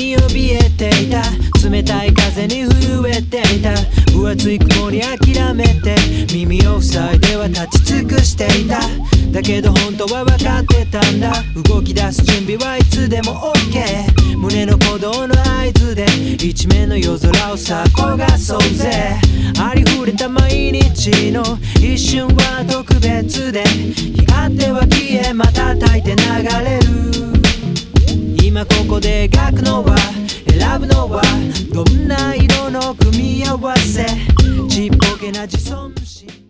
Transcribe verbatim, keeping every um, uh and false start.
に怯えていた。冷たい風に震えていた。分厚い雲に諦めて耳を塞いでは立ち尽くしていた。だけど本当は分かってたんだ。動き出す準備はいつでも OK。 胸の鼓動の合図で一面の夜空をさ焦がそうぜ。ありふれた毎日の一瞬は特別で、光っては消え瞬いて流れる。今ここで描くのは、選ぶのはどんな色の組み合わせ。ちっぽけな自尊心